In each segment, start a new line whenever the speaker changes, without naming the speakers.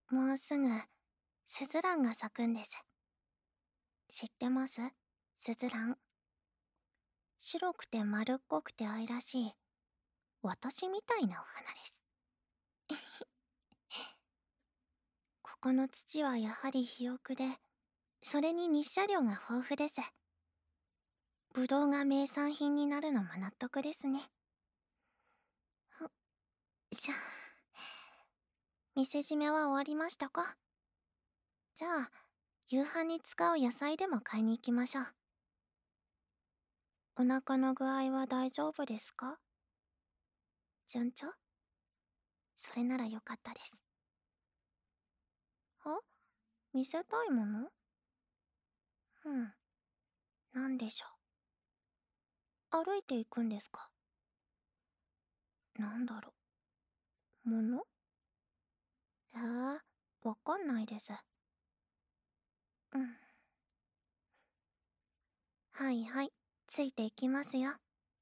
もうすぐ、スズランが咲くんです。知ってます？スズラン。白くて丸っこくて愛らしい、私みたいなお花です。ここの土はやはり肥沃で、それに日射量が豊富です。ブドウが名産品になるのも納得ですね。しゃ、店締めは終わりましたか？じゃあ、夕飯に使う野菜でも買いに行きましょう。お腹の具合は大丈夫ですか？順調？それならよかったです。あ、見せたいもの？うん、なんでしょう。歩いていくんですか？なんだろう。もの？わかんないです。うん。はいはい、ついていきますよ。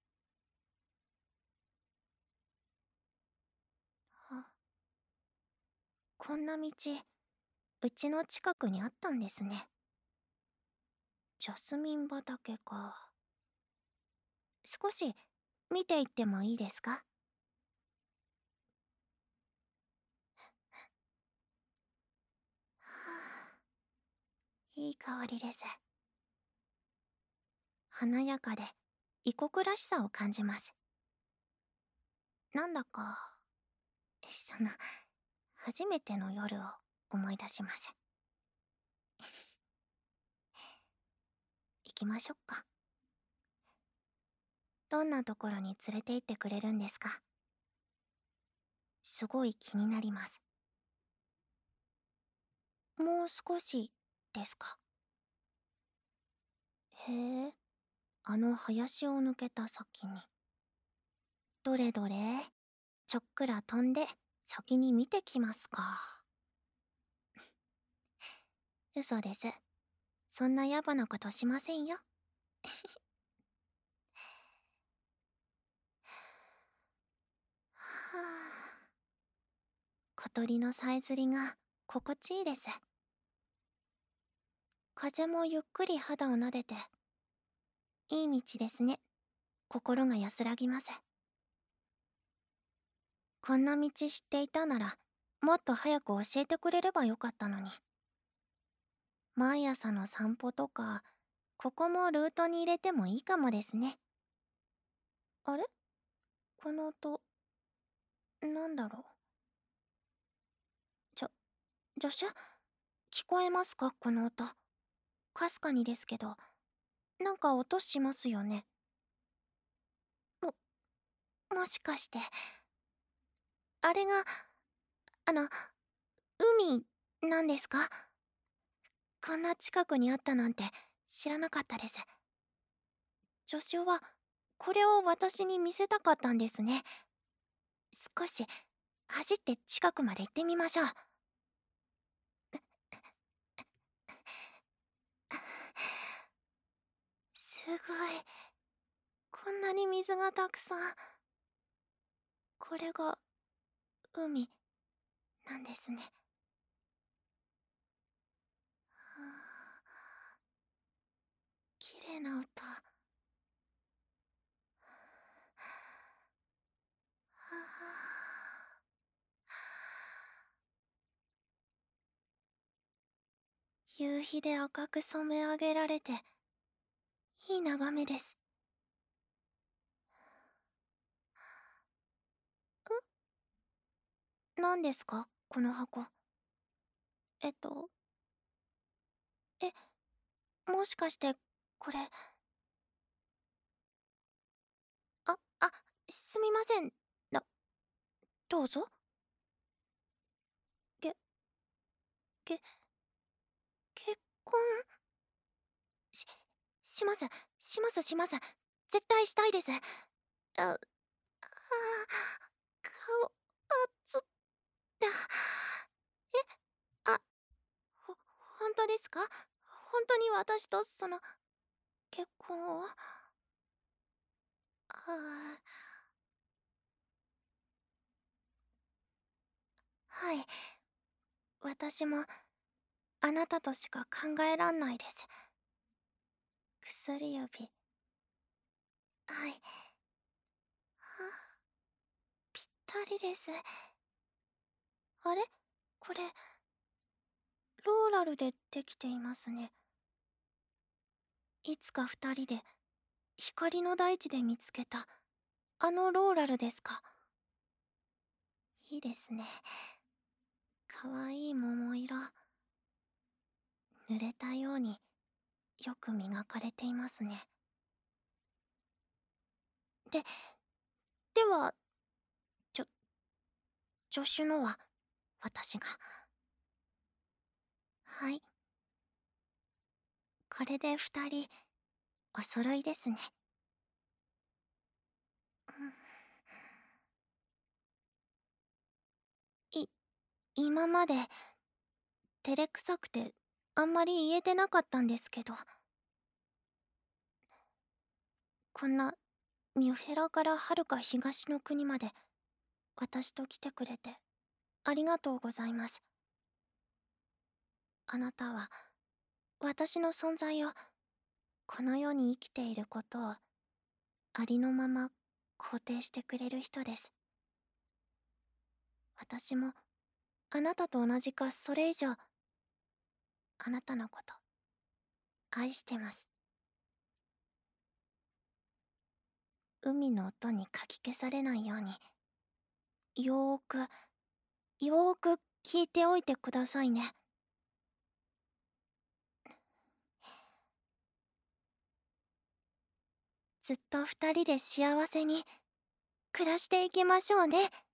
あ、こんな道、うちの近くにあったんですね。ジャスミン畑か。少し見ていってもいいですか？はあ、いい香りです。華やかで異国らしさを感じます。なんだか、初めての夜を思い出します。行きましょっか。どんなところに連れて行ってくれるんですか？すごい気になります。もう少しですか？へえ、あの林を抜けた先に。どれどれ、ちょっくら飛んで先に見てきますか。嘘です。そんな野暮なことしませんよ。はあ、小鳥のさえずりが心地いいです。風もゆっくり肌を撫でて、いい道ですね。心が安らぎます。こんな道知っていたなら、もっと早く教えてくれればよかったのに。毎朝の散歩とか、ここもルートに入れてもいいかもですね。あれ？この音、なんだろう。じょ、助手？聞こえますかこの音。かすかにですけど、なんか音しますよね。もしかして、あれが、あの、海なんですか？こんな近くにあったなんて知らなかったです。助手は、これを私に見せたかったんですね。少し、走って近くまで行ってみましょう。すごい。こんなに水がたくさん。これが、海、なんですね。はあ、綺麗な音。はあ、夕日で赤く染め上げられて、いい眺めです。何ですかこの箱。えっと、え、もしかして、これ、すみません。ど、どうぞ。け、け、結婚、し、します。絶対したいです。あ、顔、つった。あ、本当ですか？本当に私と結婚を？はい。 私もあなたとしか考えらんないです。薬指。はい。はあ、ぴったりです。あれ、これ、ローラルでできていますね。いつか二人で、光の大地で見つけた、あのローラルですか。いいですね。かわいい桃色。濡れたようによく磨かれていますね。で、では、ちょ、助手のは私が。はい。これで二人、お揃いですね。い、今まで、照れくさくて、あんまり言えてなかったんですけど、こんな、ミュフェラから遥か東の国まで、私と来てくれて、ありがとうございます。あなたは、私の存在を、この世に生きていることを、ありのまま肯定してくれる人です。私も、あなたと同じかそれ以上、あなたのこと、愛してます。海の音にかき消されないように、よーく、よーく聞いておいてくださいね。ずっと二人で幸せに暮らしていきましょうね。